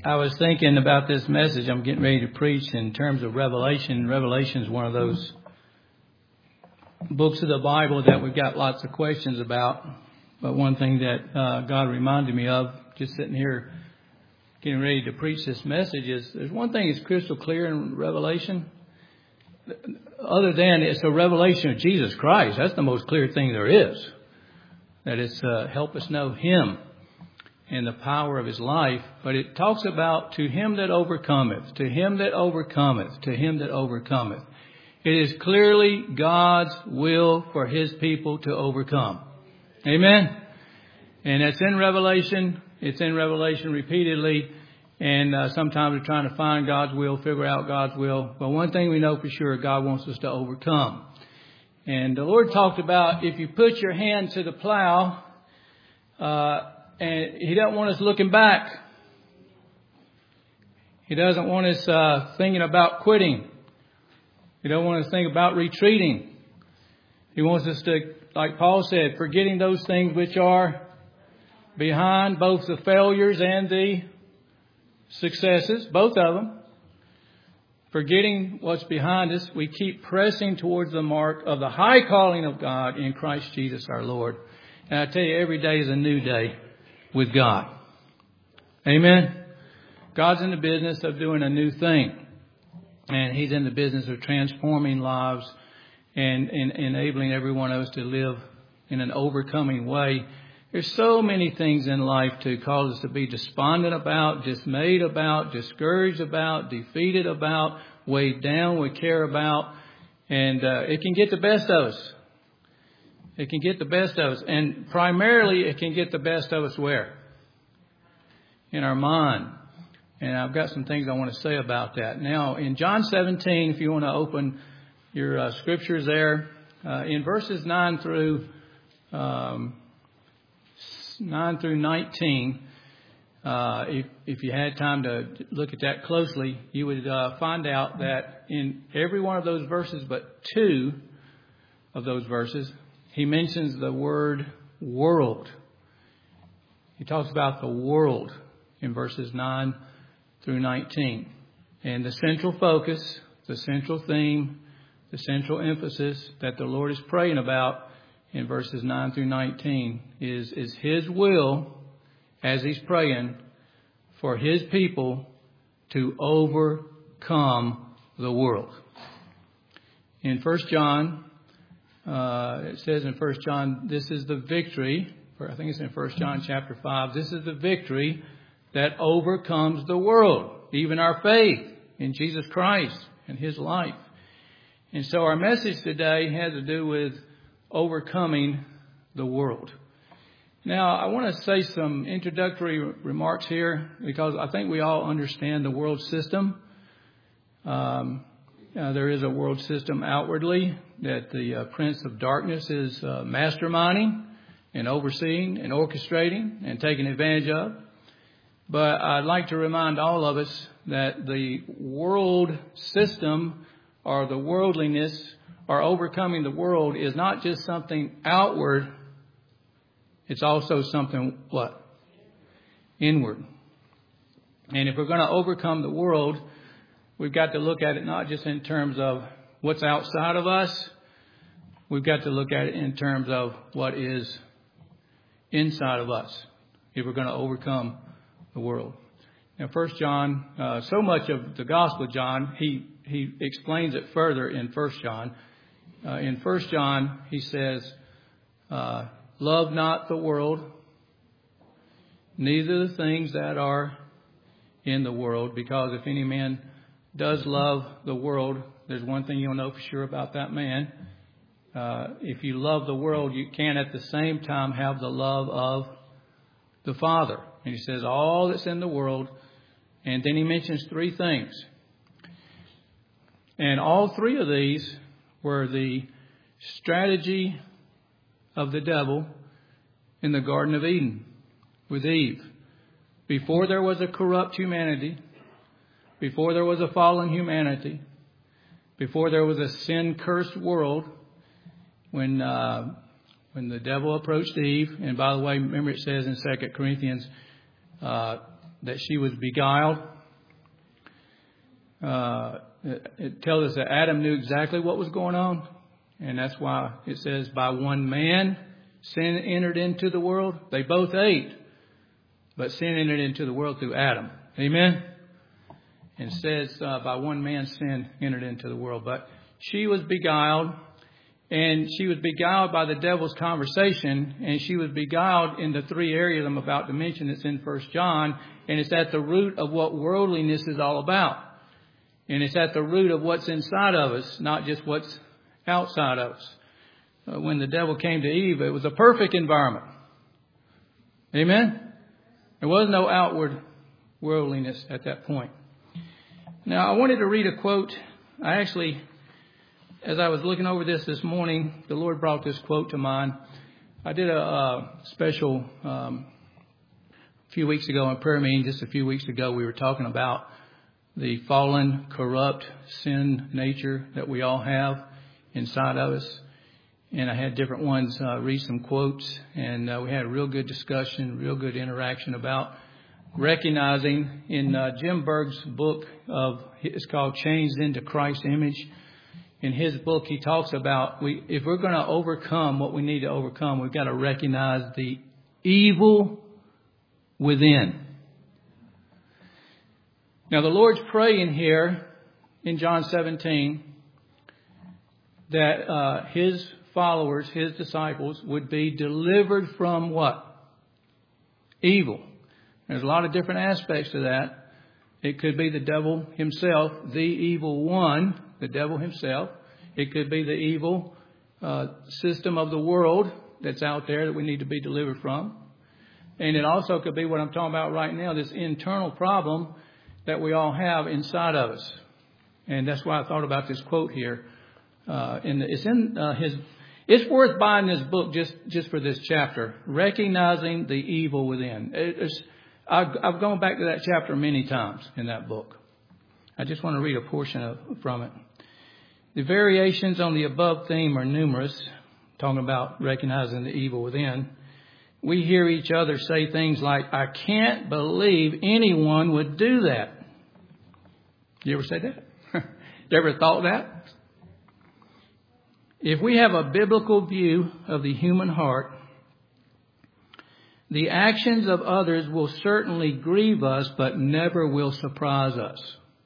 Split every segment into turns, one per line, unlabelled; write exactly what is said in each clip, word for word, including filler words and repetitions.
I was thinking about this message I'm getting ready to preach in terms of Revelation. Revelation is one of those books of the Bible that we've got lots of questions about. But one thing that uh, God reminded me of, just sitting here getting ready to preach this message, is there's one thing that's crystal clear in Revelation. Other than it's a revelation of Jesus Christ. That's the most clear thing there is. That it's uh, help us know Him and the power of His life. But it talks about to him that overcometh, to him that overcometh, to him that overcometh. It is clearly God's will for His people to overcome. Amen. And that's in Revelation. It's in Revelation repeatedly. And uh, sometimes we're trying to find God's will, figure out God's will. But one thing we know for sure, God wants us to overcome. And the Lord talked about if you put your hand to the plow, uh, and He doesn't want us looking back. He doesn't want us uh, thinking about quitting. He doesn't want us to think about retreating. He wants us to, like Paul said, forgetting those things which are behind, both the failures and the successes, both of them. Forgetting what's behind us, we keep pressing towards the mark of the high calling of God in Christ Jesus our Lord. And I tell you, every day is a new day with God. Amen. God's in the business of doing a new thing. And He's in the business of transforming lives and, and enabling every one of us to live in an overcoming way. There's so many things in life to cause us to be despondent about, dismayed about, discouraged about, defeated about, weighed down with care about. And uh, it can get the best of us. It can get the best of us. And primarily it can get the best of us where? In our mind. And I've got some things I want to say about that. Now, in John seventeen, if you want to open your uh, scriptures there, uh, in verses nine through... Um, nine through nineteen, uh, if, if you had time to look at that closely, you would uh, find out that in every one of those verses, but two of those verses, he mentions the word world. He talks about the world in verses nine through nineteen. And the central focus, the central theme, the central emphasis that the Lord is praying about in verses nine through nineteen is, is His will, as He's praying, for His people to overcome the world. In First John, uh, it says in First John, this is the victory, or I think it's in First John chapter five, this is the victory that overcomes the world, even our faith in Jesus Christ and His life. And so our message today has to do with overcoming the world. Now, I want to say some introductory remarks here because I think we all understand the world system. Um, uh, there is a world system outwardly that the uh, Prince of Darkness is uh, masterminding and overseeing and orchestrating and taking advantage of. But I'd like to remind all of us that the world system or the worldliness or overcoming the world is not just something outward. It's also something, what? Inward. And if we're going to overcome the world, we've got to look at it not just in terms of what's outside of us. We've got to look at it in terms of what is inside of us if we're going to overcome the world. Now, First John, uh, so much of the Gospel of John, he, he explains it further in First John. Uh, in First John, he says, uh, love not the world, neither the things that are in the world, because if any man does love the world, there's one thing you'll know for sure about that man. Uh, if you love the world, you can at the same time have the love of the Father. And he says all that's in the world, and then he mentions three things. And all three of these were the strategy of the devil in the Garden of Eden with Eve. Before there was a corrupt humanity, before there was a fallen humanity, before there was a sin-cursed world, when uh, when the devil approached Eve, and by the way, remember it says in Second Corinthians, uh, that she was beguiled. Uh, it, it tells us that Adam knew exactly what was going on. And that's why it says, by one man, sin entered into the world. They both ate, but sin entered into the world through Adam. Amen? And it says, uh, by one man, sin entered into the world. But she was beguiled, and she was beguiled by the devil's conversation, and she was beguiled in the three areas I'm about to mention. It's in First John, and it's at the root of what worldliness is all about. And it's at the root of what's inside of us, not just what's outside of us. Uh, when the devil came to Eve, it was a perfect environment. Amen? There was no outward worldliness at that point. Now, I wanted to read a quote. I actually, as I was looking over this this morning, the Lord brought this quote to mind. I did a, a special um, a few weeks ago in prayer meeting. Just a few weeks ago, we were talking about the fallen, corrupt, sin nature that we all have inside of us. And I had different ones uh, read some quotes, and uh, we had a real good discussion, real good interaction about recognizing in uh, Jim Berg's book of, it's called Changed into Christ's Image. In his book, he talks about we, if we're going to overcome what we need to overcome, we've got to recognize the evil within. Now, the Lord's praying here in John seventeen that uh, his followers, his disciples, would be delivered from what? Evil. There's a lot of different aspects to that. It could be the devil himself, the evil one, the devil himself. It could be the evil uh, system of the world that's out there that we need to be delivered from. And it also could be what I'm talking about right now, this internal problem that we all have inside of us. And that's why I thought about this quote here. Uh, in the, it's in uh, his. It's worth buying this book just, just for this chapter, recognizing the evil within. It, it's, I've, I've gone back to that chapter many times in that book. I just want to read a portion of, from it. The variations on the above theme are numerous, talking about recognizing the evil within. We hear each other say things like, I can't believe anyone would do that. You ever said that? You ever thought that? If we have a biblical view of the human heart, the actions of others will certainly grieve us, but never will surprise us.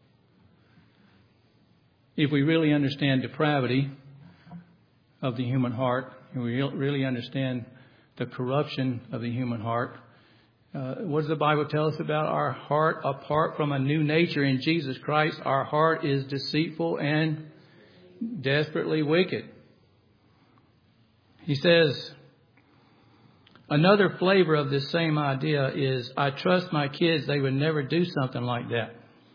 If we really understand depravity of the human heart, and we really understand the corruption of the human heart, uh, what does the Bible tell us about our heart? Apart from a new nature in Jesus Christ, our heart is deceitful and desperately wicked. He says, another flavor of this same idea is, I trust my kids they would never do something like that.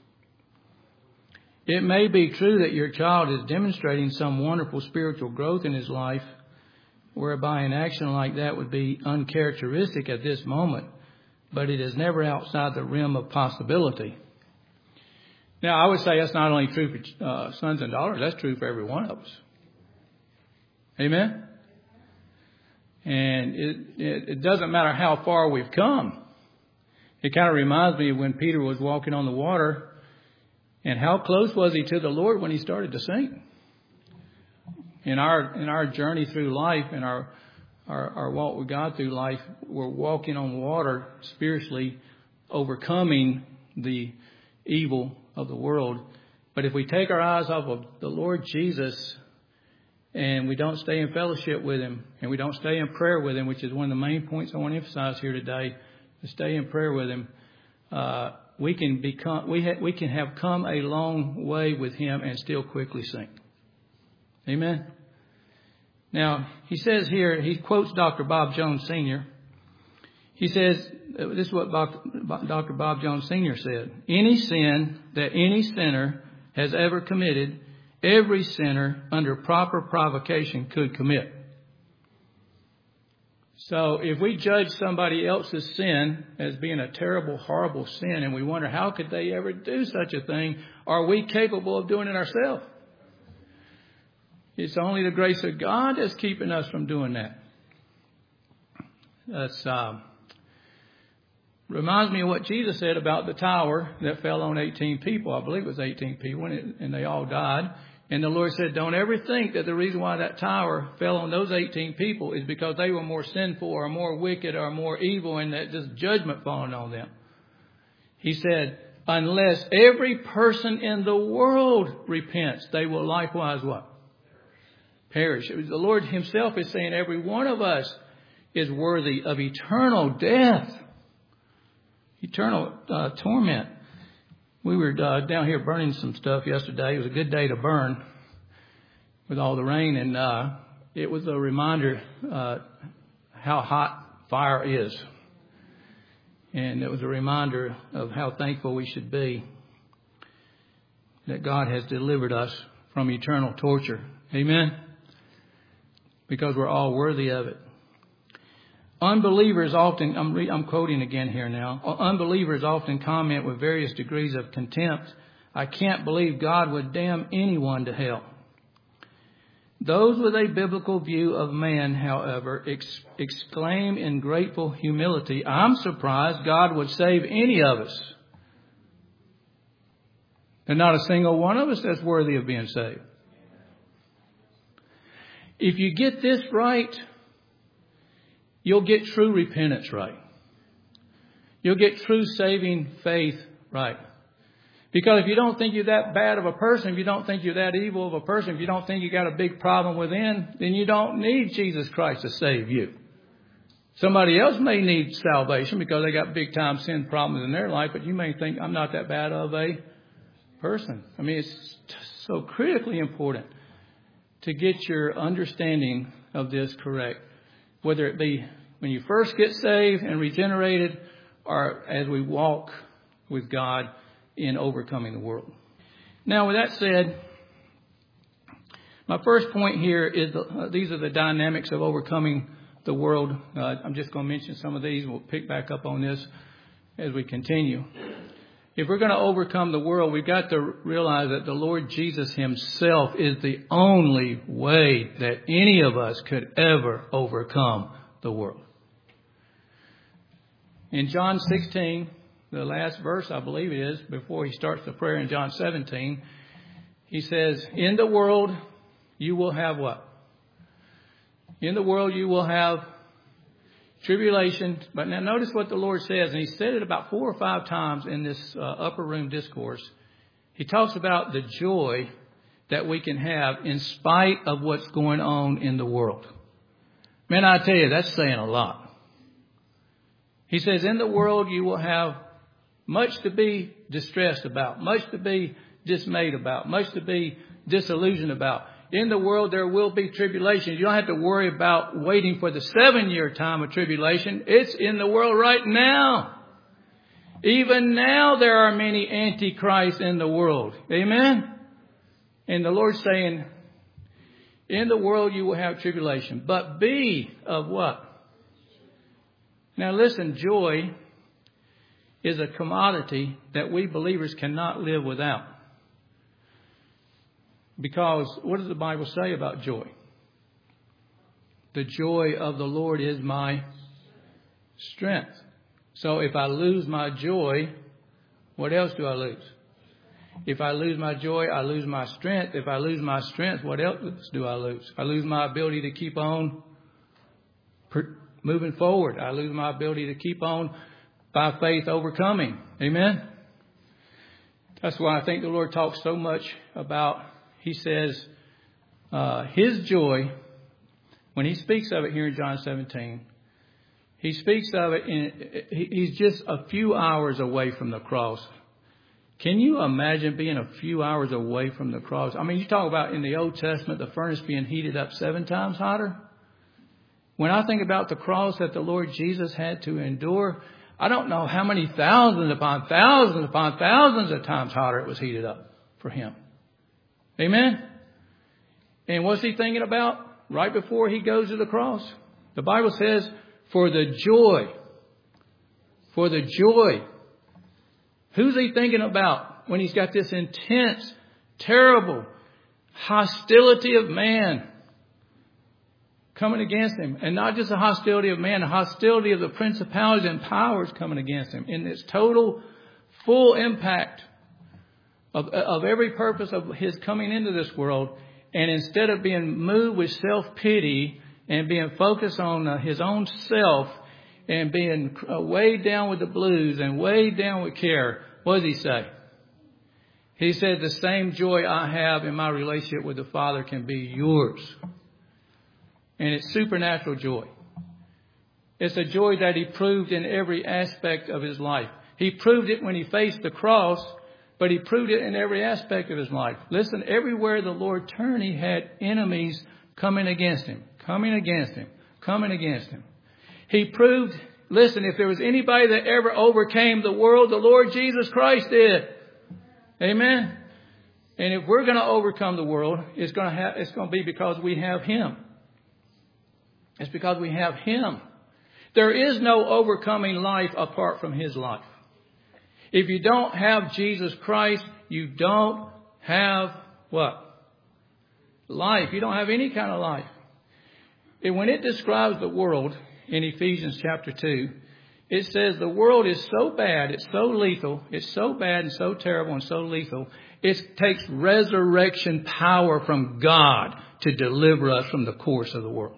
It may be true that your child is demonstrating some wonderful spiritual growth in his life, whereby an action like that would be uncharacteristic at this moment, but it is never outside the realm of possibility. Now, I would say that's not only true for uh, sons and daughters, that's true for every one of us. Amen? And it, it, it doesn't matter how far we've come. It kind of reminds me of when Peter was walking on the water, and how close was he to the Lord when he started to sink? In our in our journey through life, in our, our, our walk with God through life, we're walking on water spiritually, overcoming the evil of the world. But if we take our eyes off of the Lord Jesus, and we don't stay in fellowship with Him, and we don't stay in prayer with Him, which is one of the main points I want to emphasize here today, to stay in prayer with Him, uh, we can become we ha- we can have come a long way with Him and still quickly sink. Amen. Now he says here, he quotes Doctor Bob Jones Senior He says, this is what Doctor Bob Jones Senior said: any sin that any sinner has ever committed, every sinner under proper provocation could commit. So if we judge somebody else's sin as being a terrible, horrible sin, and we wonder how could they ever do such a thing, are we capable of doing it ourselves? It's only the grace of God that's keeping us from doing that. That's uh, reminds me of what Jesus said about the tower that fell on eighteen people. I believe it was eighteen people, and, it, and they all died. And the Lord said, don't ever think that the reason why that tower fell on those eighteen people is because they were more sinful or more wicked or more evil and that just judgment falling on them. He said, unless every person in the world repents, they will likewise what? Perish. The Lord himself is saying every one of us is worthy of eternal death, eternal uh, torment. We were uh, down here burning some stuff yesterday. It was a good day to burn with all the rain, and uh, it was a reminder uh, how hot fire is. And it was a reminder of how thankful we should be that God has delivered us from eternal torture. Amen? Because we're all worthy of it. Unbelievers often, I'm, re, I'm quoting again here now, unbelievers often comment with various degrees of contempt, I can't believe God would damn anyone to hell. Those with a biblical view of man, however, ex- exclaim in grateful humility, I'm surprised God would save any of us. There's not a single one of us that's worthy of being saved. If you get this right, you'll get true repentance right. You'll get true saving faith right. Because if you don't think you're that bad of a person, if you don't think you're that evil of a person, if you don't think you got a big problem within, then you don't need Jesus Christ to save you. Somebody else may need salvation because they got big time sin problems in their life, but you may think, I'm not that bad of a person. I mean, it's so critically important to get your understanding of this correct. Whether it be when you first get saved and regenerated or as we walk with God in overcoming the world. Now, with that said, my first point here is the, uh, these are the dynamics of overcoming the world. Uh, I'm just going to mention some of these. We'll pick back up on this as we continue. If we're going to overcome the world, we've got to realize that the Lord Jesus himself is the only way that any of us could ever overcome the world. In John sixteen, the last verse, I believe it is, before he starts the prayer in John seventeen, he says, in the world you will have what? In the world you will have tribulation. But now notice what the Lord says, and he said it about four or five times in this uh, upper room discourse. He talks about the joy that we can have in spite of what's going on in the world. Man, I tell you, that's saying a lot. He says, in the world you will have much to be distressed about, much to be dismayed about, much to be disillusioned about. In the world, there will be tribulation. You don't have to worry about waiting for the seven-year time of tribulation. It's in the world right now. Even now, there are many antichrists in the world. Amen? And the Lord's saying, in the world, you will have tribulation. But be of what? Now, listen, joy is a commodity that we believers cannot live without. Because what does the Bible say about joy? The joy of the Lord is my strength. So if I lose my joy, what else do I lose? If I lose my joy, I lose my strength. If I lose my strength, what else do I lose? I lose my ability to keep on moving forward. I lose my ability to keep on by faith overcoming. Amen? That's why I think the Lord talks so much about, he says, uh, his joy, when he speaks of it here in John seventeen, he speaks of it, in, he's just a few hours away from the cross. Can you imagine being a few hours away from the cross? I mean, you talk about in the Old Testament, the furnace being heated up seven times hotter. When I think about the cross that the Lord Jesus had to endure, I don't know how many thousands upon thousands upon thousands of times hotter it was heated up for him. Amen? And what's he thinking about right before he goes to the cross? The Bible says, for the joy. For the joy. Who's he thinking about when he's got this intense, terrible hostility of man coming against him. And not just the hostility of man, the hostility of the principalities and powers coming against him. In its total, full impact of, of every purpose of his coming into this world. And instead of being moved with self-pity and being focused on uh, his own self and being uh, weighed down with the blues and weighed down with care, what does he say? He said, the same joy I have in my relationship with the Father can be yours. And it's supernatural joy. It's a joy that he proved in every aspect of his life. He proved it when he faced the cross, but he proved it in every aspect of his life. Listen, everywhere the Lord turned, he had enemies coming against him, coming against him, coming against him. He proved, listen, if there was anybody that ever overcame the world, the Lord Jesus Christ did. Amen. And if we're going to overcome the world, it's going to have, it's going to be because we have him. It's because we have him. There is no overcoming life apart from his life. If you don't have Jesus Christ, you don't have what? Life. You don't have any kind of life. And when it describes the world in Ephesians chapter two, it says the world is so bad, it's so lethal, it's so bad and so terrible and so lethal, it takes resurrection power from God to deliver us from the course of the world.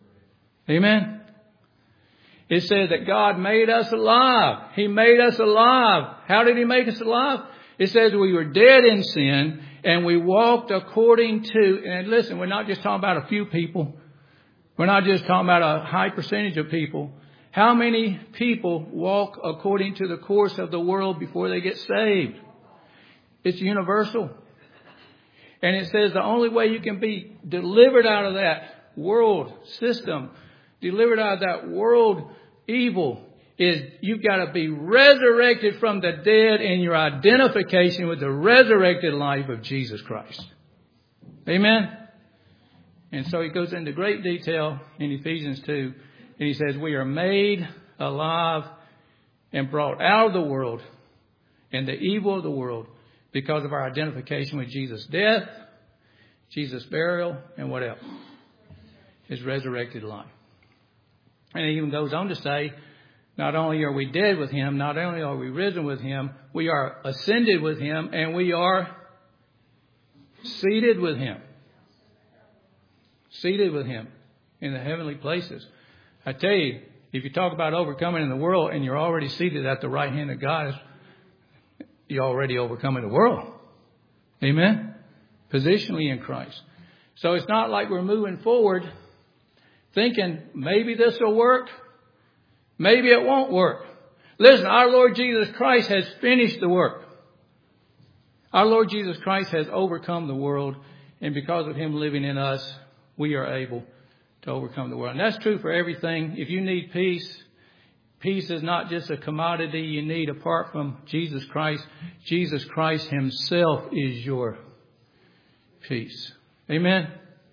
Amen? It says that God made us alive. He made us alive. How did he make us alive? It says we were dead in sin and we walked according to, and listen, we're not just talking about a few people. We're not just talking about a high percentage of people. How many people walk according to the course of the world before they get saved? It's universal. And it says the only way you can be delivered out of that world system, delivered out of that world evil, is you've got to be resurrected from the dead in your identification with the resurrected life of Jesus Christ. Amen? And so he goes into great detail in Ephesians two. And he says, we are made alive and brought out of the world and the evil of the world because of our identification with Jesus' death, Jesus' burial, and what else? His resurrected life. And it even goes on to say, not only are we dead with him, not only are we risen with him, we are ascended with him, and we are seated with him. Seated with him in the heavenly places. I tell you, if you talk about overcoming in the world and you're already seated at the right hand of God, you're already overcoming the world. Amen? Positionally in Christ. So it's not like we're moving forward thinking maybe this will work. Maybe it won't work. Listen, our Lord Jesus Christ has finished the work. Our Lord Jesus Christ has overcome the world. And because of him living in us, we are able to overcome the world. And that's true for everything. If you need peace, peace is not just a commodity you need apart from Jesus Christ. Jesus Christ himself is your peace. Amen.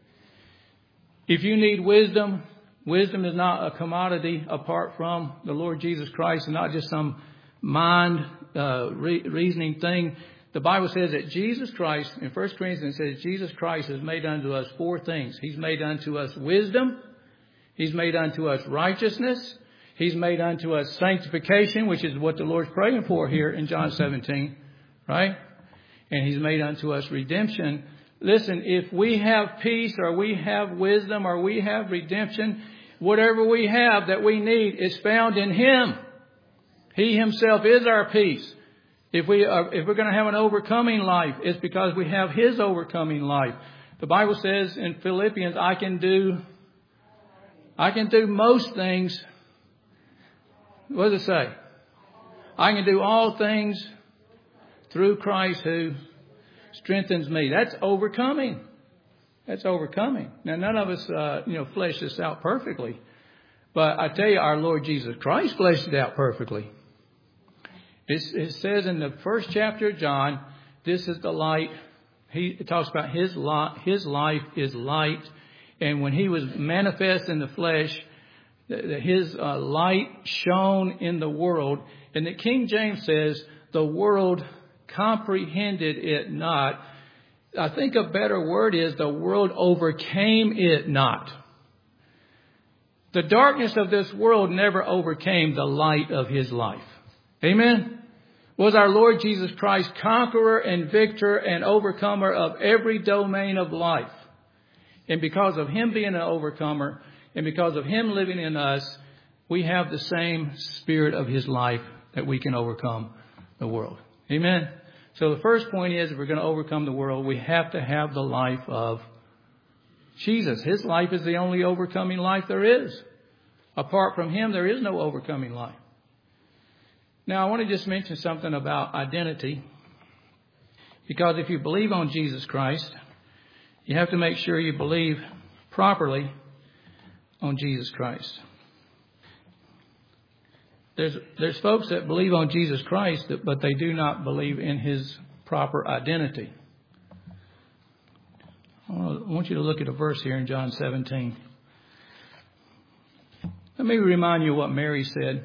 If you need wisdom, wisdom is not a commodity apart from the Lord Jesus Christ and not just some mind uh, re- reasoning thing. The Bible says that Jesus Christ, in First Corinthians, it says Jesus Christ has made unto us four things. He's made unto us wisdom. He's made unto us righteousness. He's made unto us sanctification, which is what the Lord's praying for here in John seventeen, right? And he's made unto us redemption. Listen, if we have peace or we have wisdom or we have redemption, whatever we have that we need is found in him. He himself is our peace. If we are, if we're going to have an overcoming life, it's because we have his overcoming life. The Bible says in Philippians, I can do, I can do most things. What does it say? I can do all things through Christ who strengthens me. That's overcoming. That's overcoming. Now, none of us, uh, you know, flesh this out perfectly. But I tell you, our Lord Jesus Christ fleshed it out perfectly. It's, it says in the first chapter of John, this is the light. He it talks about his light. His life is light. And when he was manifest in the flesh, his uh, light shone in the world. And the King James says, the world comprehended it not. I think a better word is the world overcame it not. The darkness of this world never overcame the light of his life. Amen? Was our Lord Jesus Christ conqueror and victor and overcomer of every domain of life. And because of him being an overcomer and because of him living in us, we have the same spirit of his life that we can overcome the world. Amen? So the first point is, if we're going to overcome the world, we have to have the life of Jesus. His life is the only overcoming life there is. Apart from him, there is no overcoming life. Now, I want to just mention something about identity. Because if you believe on Jesus Christ, you have to make sure you believe properly on Jesus Christ. There's, there's folks that believe on Jesus Christ, but they do not believe in his proper identity. I want you to look at a verse here in John seventeen. Let me remind you what Mary said.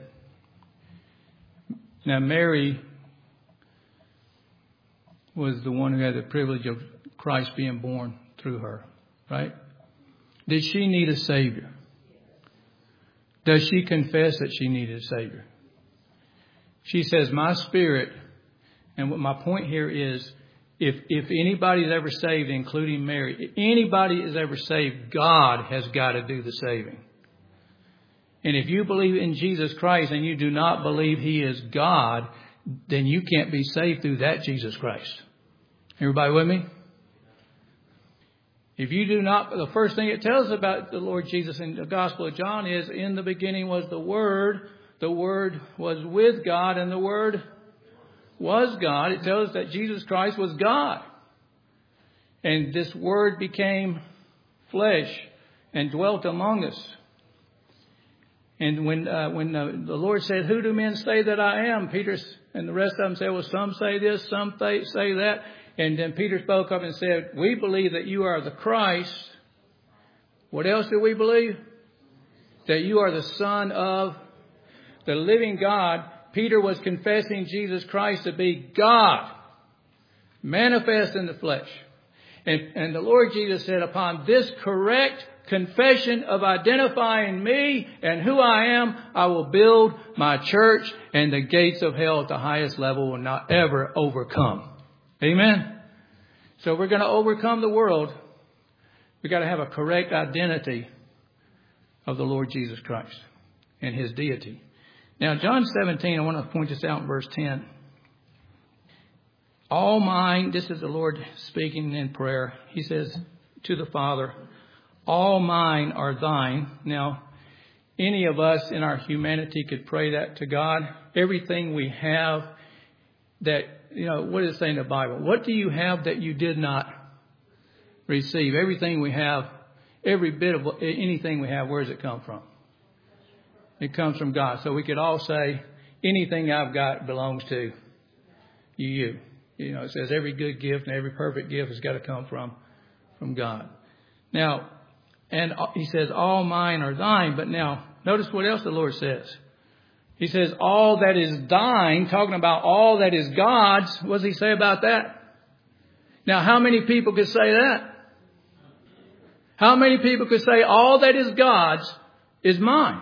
Now, Mary was the one who had the privilege of Christ being born through her, right? Did she need a Savior? Does she confess that she needed a Savior? She says, my spirit, and what my point here is, if if anybody's ever saved, including Mary, if anybody is ever saved, God has got to do the saving. And if you believe in Jesus Christ and you do not believe he is God, then you can't be saved through that Jesus Christ. Everybody with me? If you do not, the first thing it tells us about the Lord Jesus in the Gospel of John is, in the beginning was the Word. The Word was with God and the Word was God. It tells us that Jesus Christ was God. And this Word became flesh and dwelt among us. And when uh, when uh, the Lord said, who do men say that I am? Peter and the rest of them said, well, some say this, some say that. And then Peter spoke up and said, we believe that you are the Christ. What else do we believe? That you are the Son of the living God. Peter was confessing Jesus Christ to be God, manifest in the flesh. And, and the Lord Jesus said, upon this correct confession of identifying me and who I am, I will build my church, and the gates of hell at the highest level will not ever overcome. Amen. So we're going to overcome the world. We've got to have a correct identity of the Lord Jesus Christ and his deity. Now, John seventeen, I want to point this out in verse ten. All mine, this is the Lord speaking in prayer. He says to the Father, all mine are thine. Now, any of us in our humanity could pray that to God. Everything we have that, you know, what does it say in the Bible? What do you have that you did not receive? Everything we have, every bit of anything we have, where does it come from? It comes from God. So we could all say, anything I've got belongs to you. You know, it says every good gift and every perfect gift has got to come from, from God. Now, and he says, all mine are thine. But now, notice what else the Lord says. He says, all that is thine, talking about all that is God's. What does he say about that? Now, how many people could say that? How many people could say all that is God's is mine?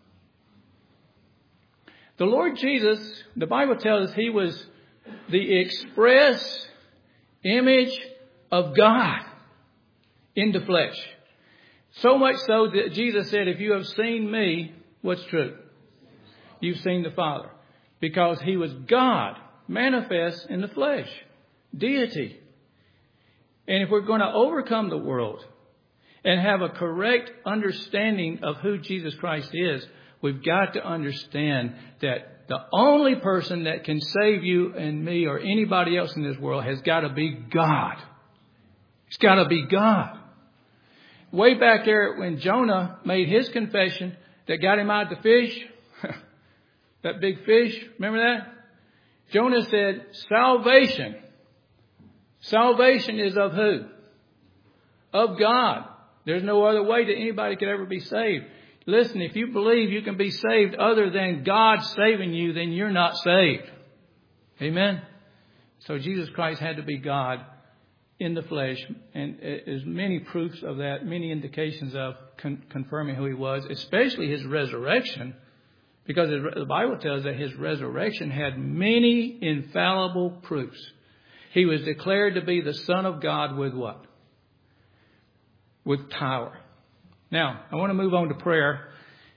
The Lord Jesus, the Bible tells us he was the express image of God in the flesh. So much so that Jesus said, if you have seen me, what's true? You've seen the Father. Because he was God, manifest in the flesh, deity. And if we're going to overcome the world and have a correct understanding of who Jesus Christ is, we've got to understand that the only person that can save you and me or anybody else in this world has got to be God. It's got to be God. Way back there when Jonah made his confession that got him out of the fish, that big fish, remember that? Jonah said, salvation. Salvation is of who? Of God. There's no other way that anybody could ever be saved. Listen, if you believe you can be saved other than God saving you, then you're not saved. Amen? So Jesus Christ had to be God in the flesh, and there's many proofs of that, many indications of con- confirming who he was, especially his resurrection, because the Bible tells that his resurrection had many infallible proofs. He was declared to be the Son of God with what? With power. Now, I want to move on to prayer.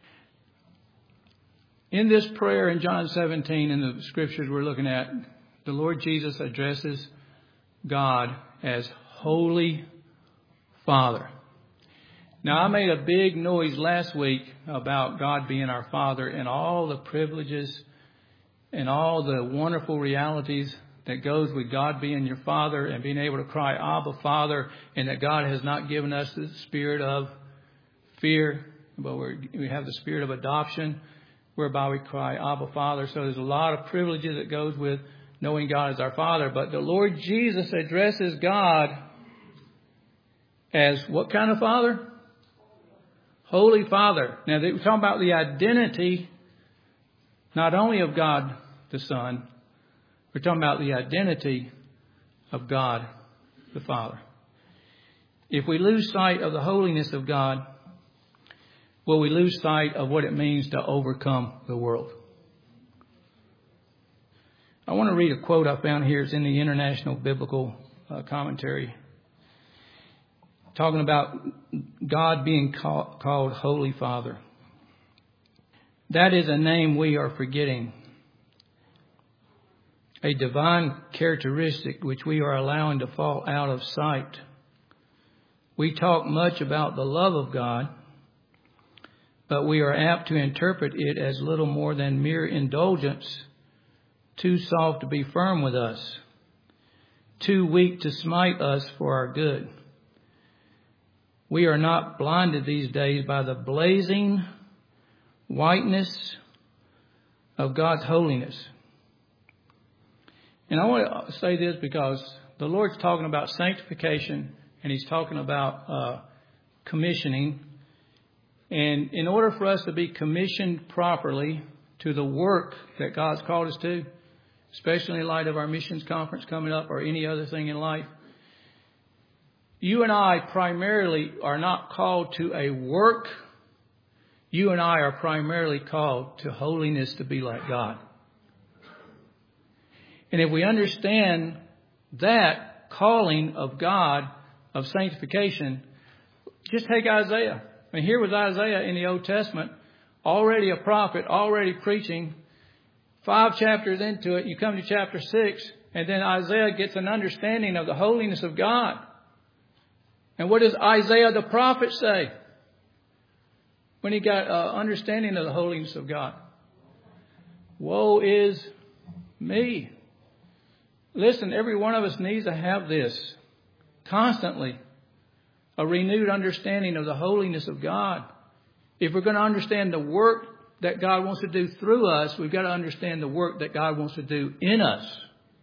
In this prayer in John seventeen, in the scriptures we're looking at, the Lord Jesus addresses God as Holy Father. Now, I made a big noise last week about God being our Father and all the privileges and all the wonderful realities that goes with God being your Father and being able to cry, Abba, Father, and that God has not given us the spirit of fear, but we're, we have the spirit of adoption, whereby we cry, Abba, Father. So there's a lot of privileges that goes with knowing God as our Father. But the Lord Jesus addresses God as what kind of Father? Holy Father. Now, we're talking about the identity, not only of God the Son, we're talking about the identity of God the Father. If we lose sight of the holiness of God, will we lose sight of what it means to overcome the world? I want to read a quote I found here. It's in the International Biblical uh, Commentary, talking about God being call, called Holy Father. That is a name we are forgetting, a divine characteristic which we are allowing to fall out of sight. We talk much about the love of God, but we are apt to interpret it as little more than mere indulgence, too soft to be firm with us, too weak to smite us for our good. We are not blinded these days by the blazing whiteness of God's holiness. And I want to say this because the Lord's talking about sanctification and He's talking about uh, commissioning. And in order for us to be commissioned properly to the work that God's called us to, especially in light of our missions conference coming up or any other thing in life, you and I primarily are not called to a work. You and I are primarily called to holiness, to be like God. And if we understand that calling of God of sanctification, just take Isaiah. I mean, here was Isaiah in the Old Testament, already a prophet, already preaching. Five chapters into it, you come to chapter six, and then Isaiah gets an understanding of the holiness of God. And what does Isaiah the prophet say when he got uh, understanding of the holiness of God? Woe is me. Listen, every one of us needs to have this constantly, a renewed understanding of the holiness of God. If we're going to understand the work that God wants to do through us, we've got to understand the work that God wants to do in us.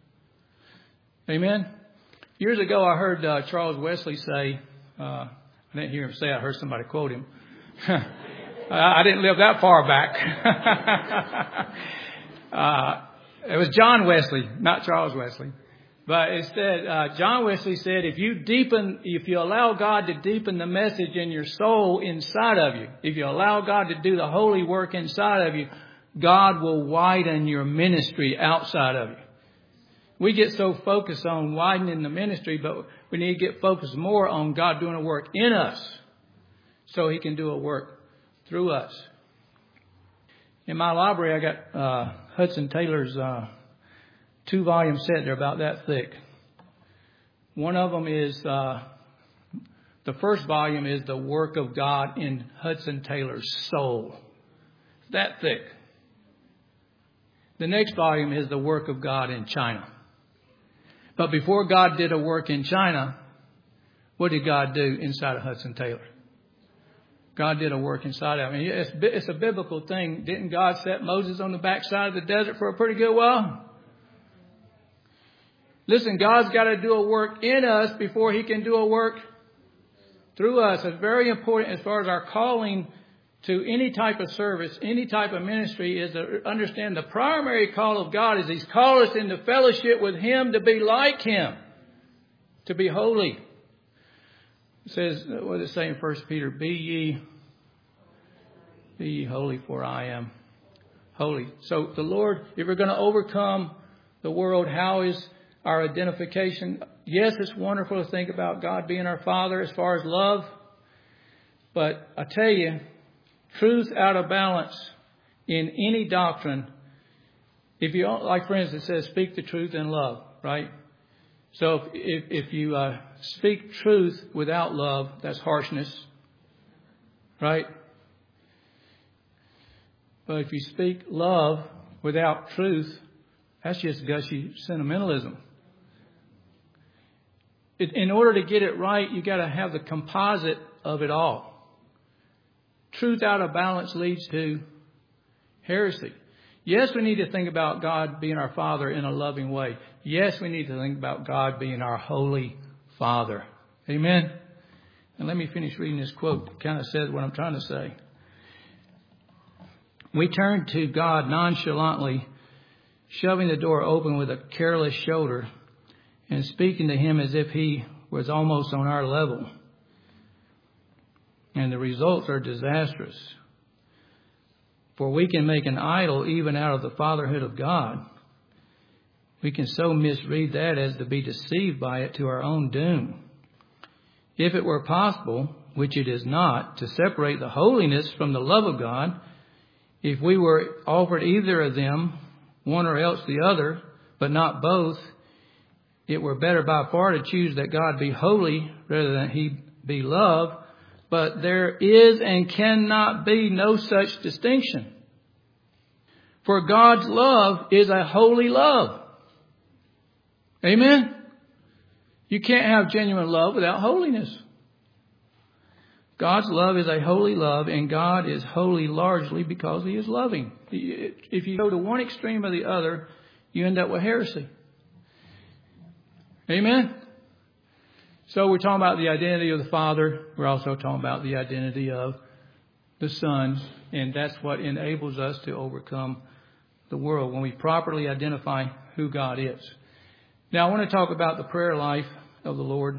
Amen? Years ago, I heard uh, Charles Wesley say, uh, I didn't hear him say, I heard somebody quote him. I didn't live that far back. uh, it was John Wesley, not Charles Wesley. But instead, uh, John Wesley said, if you deepen, if you allow God to deepen the message in your soul inside of you, if you allow God to do the holy work inside of you, God will widen your ministry outside of you. We get so focused on widening the ministry, but we need to get focused more on God doing a work in us so He can do a work through us. In my library, I got uh, Hudson Taylor's uh, two-volume set. They're about that thick. One of them is, uh, the first volume is the work of God in Hudson Taylor's soul. That thick. The next volume is the work of God in China. But before God did a work in China, what did God do inside of Hudson Taylor? God did a work inside of him. It's, it's a biblical thing. Didn't God set Moses on the backside of the desert for a pretty good while? Listen, God's got to do a work in us before He can do a work through us. It's very important as far as our calling to any type of service, any type of ministry, is to understand the primary call of God is He's called us into fellowship with Him to be like Him. to be holy. It says, what does it say in First Peter? Be ye, be ye holy, for I am holy. So the Lord, if we're going to overcome the world, how is our identification? Yes, it's wonderful to think about God being our Father as far as love. But I tell you, truth out of balance in any doctrine, if you, like for instance, it says speak the truth in love, right? So if, if you uh, speak truth without love, that's harshness, right? But if you speak love without truth, that's just gushy sentimentalism. It, in order to get it right, you got to have the composite of it all. Truth out of balance leads to heresy. Yes, we need to think about God being our Father in a loving way. Yes, we need to think about God being our Holy Father. Amen? And let me finish reading this quote. It kind of says what I'm trying to say. We turn to God nonchalantly, shoving the door open with a careless shoulder and speaking to Him as if He was almost on our level. And the results are disastrous. For we can make an idol even out of the fatherhood of God. We can so misread that as to be deceived by it to our own doom. If it were possible, which it is not, to separate the holiness from the love of God, if we were offered either of them, one or else the other, but not both, it were better by far to choose that God be holy rather than He be love. But there is and cannot be no such distinction. For God's love is a holy love. Amen? You can't have genuine love without holiness. God's love is a holy love, and God is holy largely because He is loving. If you go to one extreme or the other, you end up with heresy. Amen? So we're talking about the identity of the Father. We're also talking about the identity of the Son. And that's what enables us to overcome the world when we properly identify who God is. Now I want to talk about the prayer life of the Lord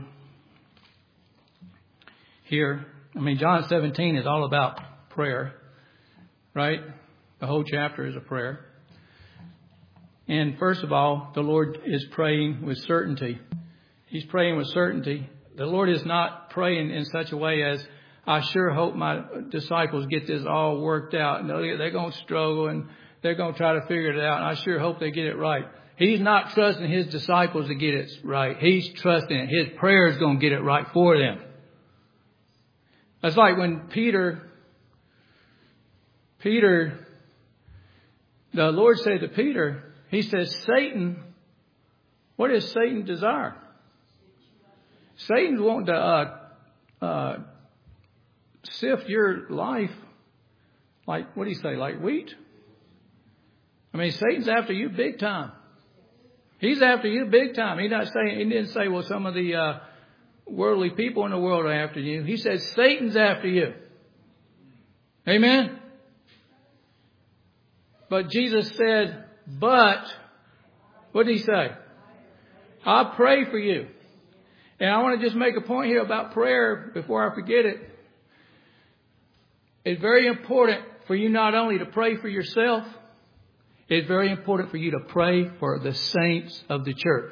here. I mean, John seventeen is all about prayer, right? The whole chapter is a prayer. And first of all, the Lord is praying with certainty. He's praying with certainty. The Lord is not praying in such a way as, I sure hope my disciples get this all worked out. And they're going to struggle and they're going to try to figure it out. And I sure hope they get it right. He's not trusting His disciples to get it right. He's trusting His prayer is going to get it right for them. That's like when Peter, Peter, the Lord said to Peter, He says, Satan, what does Satan desire? Satan's wanting to uh, uh, sift your life like, what do you say, like wheat? I mean, Satan's after you big time. He's after you big time. He's not saying, He didn't say, well, some of the uh, worldly people in the world are after you. He says, Satan's after you. Amen? But Jesus said, but, what did He say? I pray for you. And I want to just make a point here about prayer before I forget it. It's very important for you not only to pray for yourself, it's very important for you to pray for the saints of the church.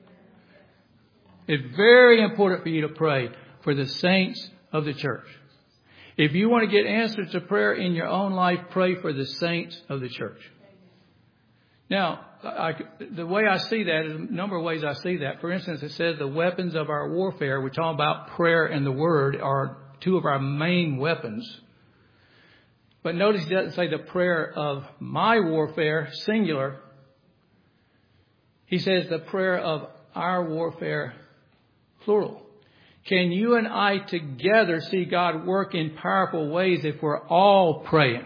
It's very important for you to pray for the saints of the church. If you want to get answers to prayer in your own life, pray for the saints of the church. Now, I, the way I see that is a number of ways I see that. For instance, it says the weapons of our warfare. We're talking about prayer and the Word are two of our main weapons. But notice it doesn't say the prayer of my warfare, singular. He says the prayer of our warfare, plural. Can you and I together see God work in powerful ways if we're all praying?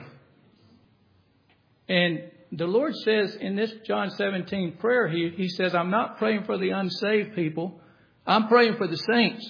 And the Lord says in this John seventeen prayer, he, he says, I'm not praying for the unsaved people. I'm praying for the saints.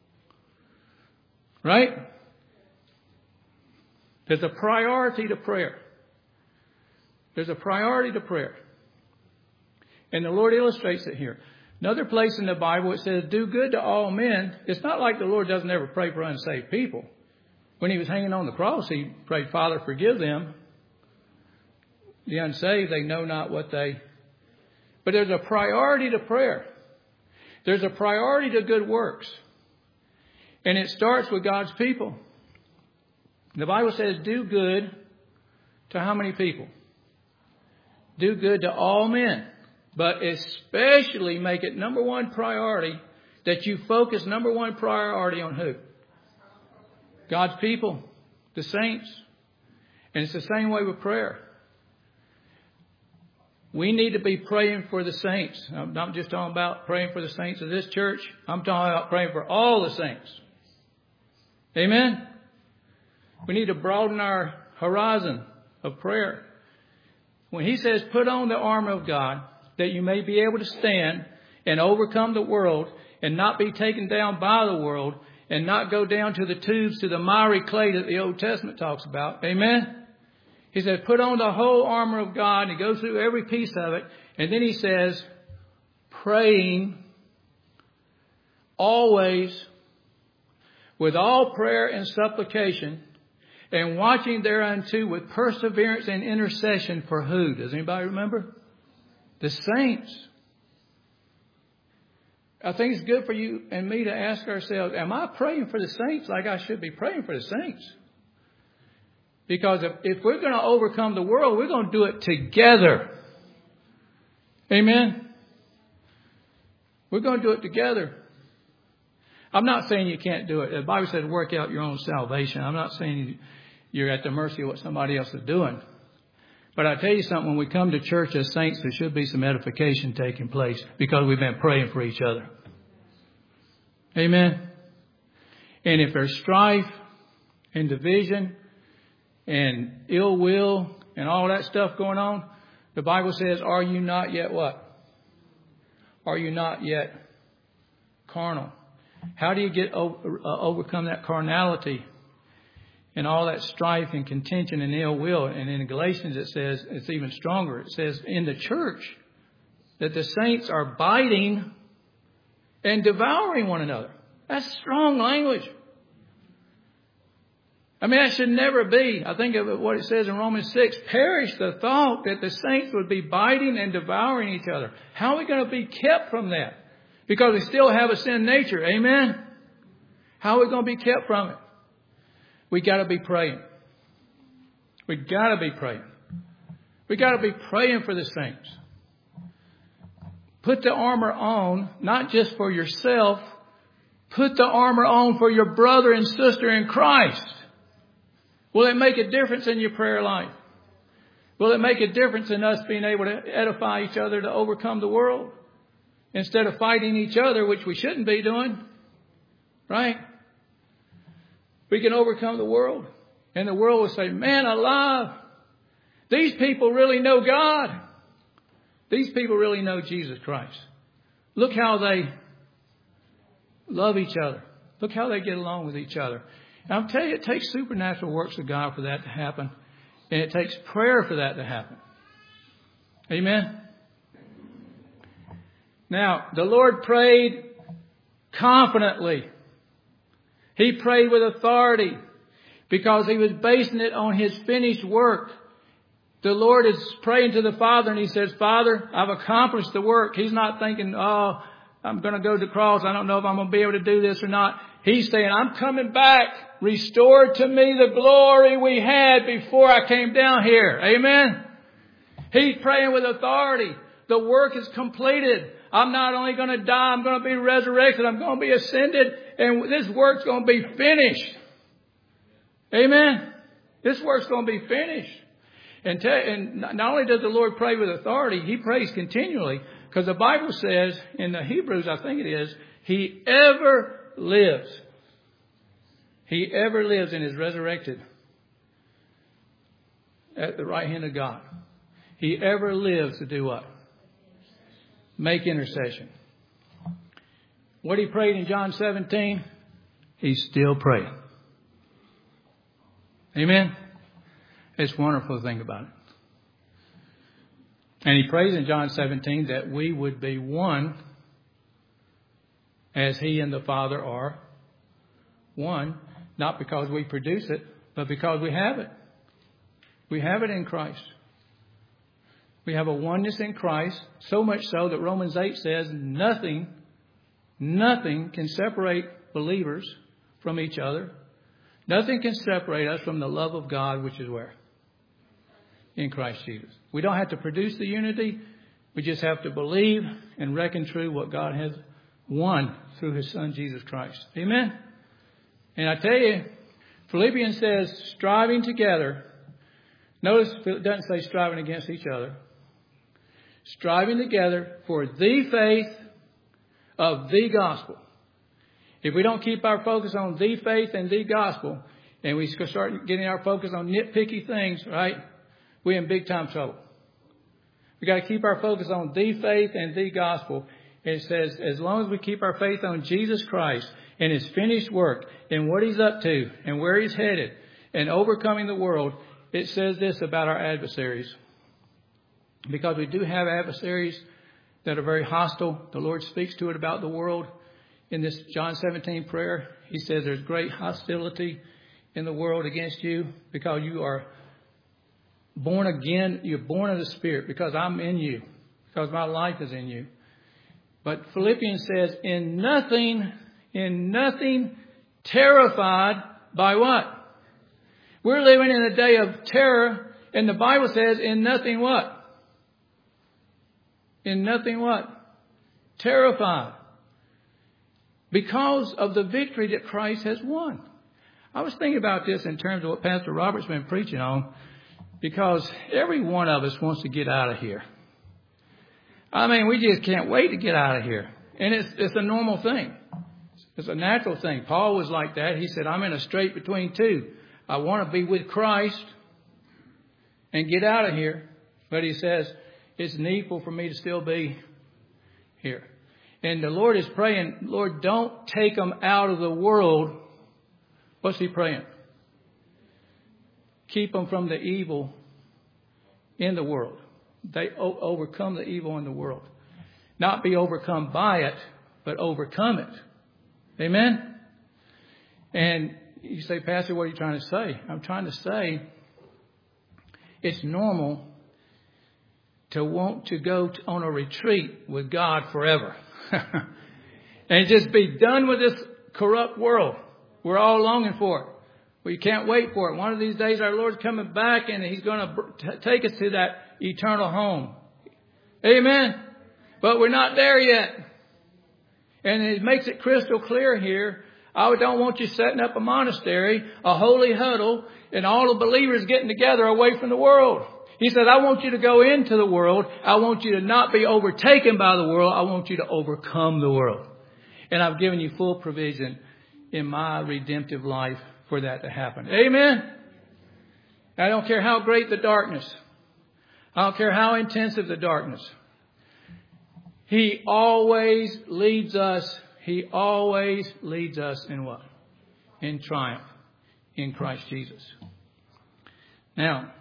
Right? There's a priority to prayer. There's a priority to prayer. And the Lord illustrates it here. Another place in the Bible, it says, do good to all men. It's not like the Lord doesn't ever pray for unsaved people. When he was hanging on the cross, he prayed, Father, forgive them. The unsaved, they know not what they... But there's a priority to prayer. There's a priority to good works. And it starts with God's people. The Bible says, do good to how many people? Do good to all men. But especially make it number one priority that you focus number one priority on who? God's people, the saints. And it's the same way with prayer. We need to be praying for the saints. I'm not just talking about praying for the saints of this church. I'm talking about praying for all the saints. Amen? We need to broaden our horizon of prayer. When he says, put on the armor of God, that you may be able to stand and overcome the world and not be taken down by the world and not go down to the tubes, to the miry clay that the Old Testament talks about. Amen? He says, put on the whole armor of God. And he goes through every piece of it. And then he says, praying always with all prayer and supplication and watching thereunto with perseverance and intercession for who? Does anybody remember? The saints. I think it's good for you and me to ask ourselves, am I praying for the saints like I should be praying for the saints? Because if, if we're going to overcome the world, we're going to do it together. Amen? We're going to do it together. I'm not saying you can't do it. The Bible says work out your own salvation. I'm not saying you're at the mercy of what somebody else is doing. But I tell you something, when we come to church as saints, there should be some edification taking place because we've been praying for each other. Amen? And if there's strife and division and ill will and all that stuff going on, the Bible says, are you not yet what? Are you not yet carnal? How do you get over, uh, overcome that carnality and all that strife and contention and ill will? And in Galatians it says, it's even stronger. It says in the church that the saints are biting and devouring one another. That's strong language. I mean, that should never be. I think of what it says in Romans six. Perish the thought that the saints would be biting and devouring each other. How are we going to be kept from that? Because we still have a sin nature. Amen? How are we going to be kept from it? We got to be praying. We got to be praying. We got to be praying for the saints. Put the armor on, not just for yourself. Put the armor on for your brother and sister in Christ. Will it make a difference in your prayer life? Will it make a difference in us being able to edify each other to overcome the world? Instead of fighting each other, which we shouldn't be doing. Right? We can overcome the world. And the world will say, man alive, these people really know God. These people really know Jesus Christ. Look how they love each other. Look how they get along with each other. And I'll tell you, it takes supernatural works of God for that to happen. And it takes prayer for that to happen. Amen? Now, the Lord prayed confidently. He prayed with authority because he was basing it on his finished work. The Lord is praying to the Father and he says, Father, I've accomplished the work. He's not thinking, oh, I'm going to go to the cross. I don't know if I'm going to be able to do this or not. He's saying, I'm coming back. Restore to me the glory we had before I came down here. Amen. He's praying with authority. The work is completed. I'm not only going to die, I'm going to be resurrected. I'm going to be ascended. And this work's going to be finished. Amen. This work's going to be finished. And, te- and not only does the Lord pray with authority, he prays continually. Because the Bible says in the Hebrews, I think it is, he ever lives. He ever lives and is resurrected at the right hand of God. He ever lives to do what? Make intercession. What he prayed in John seventeen, he's still praying. Amen? It's wonderful to think about it. And he prays in John seventeen that we would be one as He and the Father are one, not because we produce it, but because we have it. We have it in Christ. We have a oneness in Christ, so much so that Romans eight says nothing, nothing can separate believers from each other. Nothing can separate us from the love of God, which is where? In Christ Jesus. We don't have to produce the unity. We just have to believe and reckon true what God has won through His Son, Jesus Christ. Amen? And I tell you, Philippians says striving together. Notice it doesn't say striving against each other. Striving together for the faith of the gospel. If we don't keep our focus on the faith and the gospel, and we start getting our focus on nitpicky things, right, we're in big time trouble. We got to keep our focus on the faith and the gospel. It says, as long as we keep our faith on Jesus Christ and His finished work and what He's up to and where He's headed and overcoming the world, it says this about our adversaries. Because we do have adversaries that are very hostile. The Lord speaks to it about the world in this John seventeen prayer. He says there's great hostility in the world against you because you are born again. You're born of the Spirit because I'm in you, because my life is in you. But Philippians says, in nothing, in nothing terrified by what? We're living in a day of terror, and the Bible says, in nothing what? In nothing what? Terrified. Because of the victory that Christ has won. I was thinking about this in terms of what Pastor Robert's been preaching on, because every one of us wants to get out of here. I mean, we just can't wait to get out of here. And it's, it's a normal thing. It's a natural thing. Paul was like that. He said, I'm in a strait between two. I want to be with Christ and get out of here. But he says, it's needful for me to still be here. And the Lord is praying, Lord, don't take them out of the world. What's He praying? Keep them from the evil in the world. They o- overcome the evil in the world. Not be overcome by it, but overcome it. Amen? And you say, Pastor, what are you trying to say? I'm trying to say it's normal to want to go to, on a retreat with God forever. And just be done with this corrupt world. We're all longing for it. We can't wait for it. One of these days our Lord's coming back and He's going to take us to that eternal home. Amen. But we're not there yet. And it makes it crystal clear here. I don't want you setting up a monastery, a holy huddle, and all the believers getting together away from the world. He said, I want you to go into the world. I want you to not be overtaken by the world. I want you to overcome the world. And I've given you full provision in my redemptive life for that to happen. Amen. I don't care how great the darkness. I don't care how intensive the darkness. He always leads us. He always leads us in what? In triumph in Christ Jesus. Now,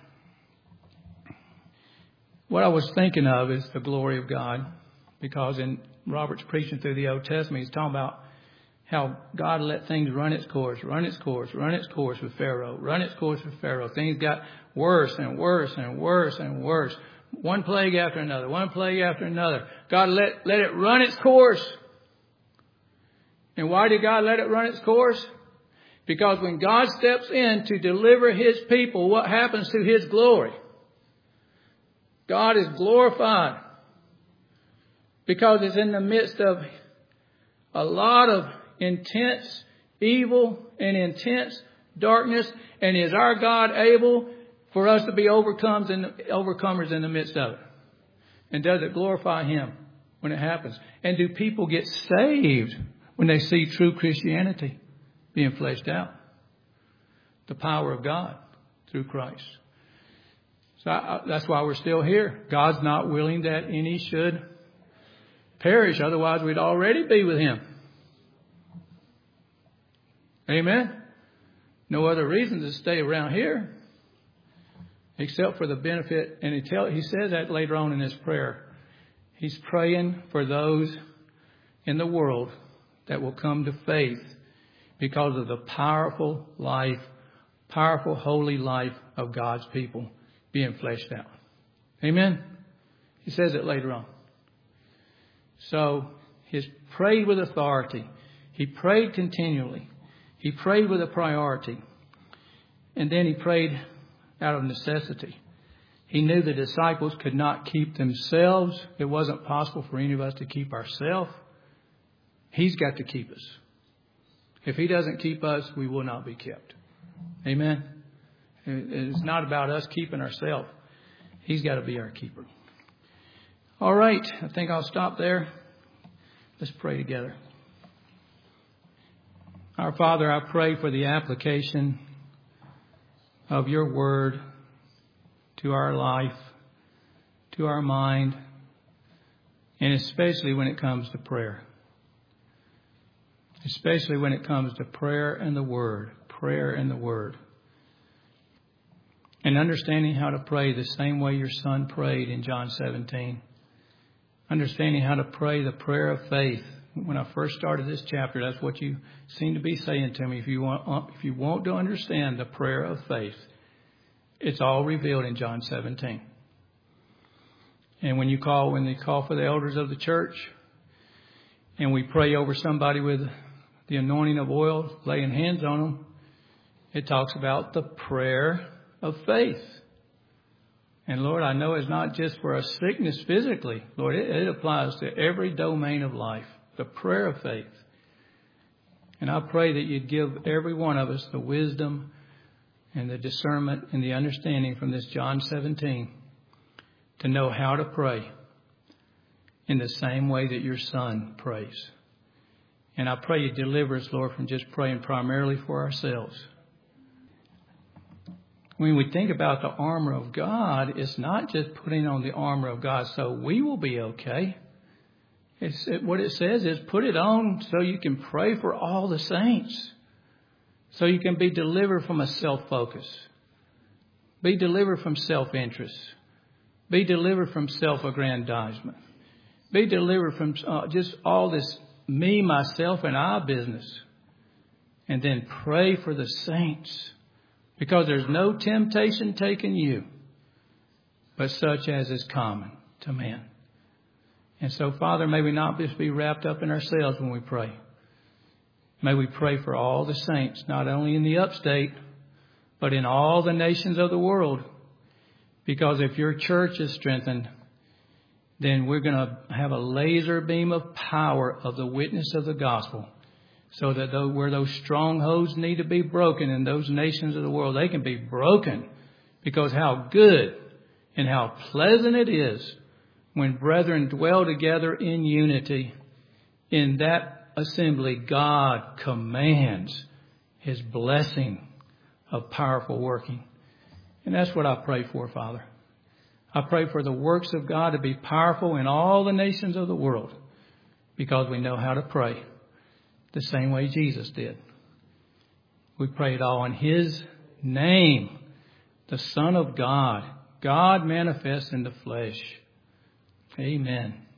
what I was thinking of is the glory of God, because in Robert's preaching through the Old Testament, he's talking about how God let things run its course, run its course, run its course with Pharaoh, run its course with Pharaoh. Things got worse and worse and worse and worse. One plague after another, one plague after another. God let, let it run its course. And why did God let it run its course? Because when God steps in to deliver His people, what happens to His glory? God is glorified because it's in the midst of a lot of intense evil and intense darkness. And is our God able for us to be overcomes in, overcomers in the midst of it? And does it glorify Him when it happens? And do people get saved when they see true Christianity being fleshed out? The power of God through Christ. So I, that's why we're still here. God's not willing that any should perish. Otherwise, we'd already be with Him. Amen. No other reason to stay around here except for the benefit. And he, tell, he says that later on in his prayer. He's praying for those in the world that will come to faith because of the powerful life, powerful holy life of God's people being fleshed out. Amen? He says it later on. So he prayed with authority. He prayed continually. He prayed with a priority. And then he prayed out of necessity. He knew the disciples could not keep themselves. It wasn't possible for any of us to keep ourselves. He's got to keep us. If he doesn't keep us, we will not be kept. Amen? It's not about us keeping ourselves. He's got to be our keeper. All right. I think I'll stop there. Let's pray together. Our Father, I pray for the application of your word to our life, to our mind, and especially when it comes to prayer. Especially when it comes to prayer and the word, prayer and the word. And understanding how to pray the same way your son prayed in John seventeen. Understanding how to pray the prayer of faith. When I first started this chapter, that's what you seem to be saying to me. If you want, if you want to understand the prayer of faith, it's all revealed in John seventeen. And when you call, when they call for the elders of the church, and we pray over somebody with the anointing of oil, laying hands on them, it talks about the prayer of faith. And Lord, I know it's not just for a sickness physically. Lord, it, it applies to every domain of life. The prayer of faith. And I pray that you'd give every one of us the wisdom and the discernment and the understanding from this John seventeen to know how to pray in the same way that your son prays. And I pray you deliver us, Lord, from just praying primarily for ourselves. When we think about the armor of God, it's not just putting on the armor of God so we will be okay. It's, it, what it says is put it on so you can pray for all the saints. So you can be delivered from a self-focus. Be delivered from self-interest. Be delivered from self-aggrandizement. Be delivered from uh, just all this me, myself, and I business. And then pray for the saints. Because there's no temptation taking you, but such as is common to man. And so, Father, may we not just be wrapped up in ourselves when we pray. May we pray for all the saints, not only in the upstate, but in all the nations of the world. Because if your church is strengthened, then we're going to have a laser beam of power of the witness of the gospel. So that though, where those strongholds need to be broken in those nations of the world, they can be broken. Because how good and how pleasant it is when brethren dwell together in unity. In that assembly, God commands his blessing of powerful working. And that's what I pray for, Father. I pray for the works of God to be powerful in all the nations of the world. Because we know how to pray the same way Jesus did. We pray it all in his name, the Son of God, God manifest in the flesh. Amen.